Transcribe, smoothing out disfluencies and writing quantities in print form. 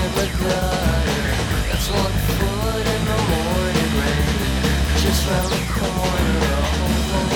in the gutter. That's 1 foot in the morning rain. Just round the corner, oh, oh,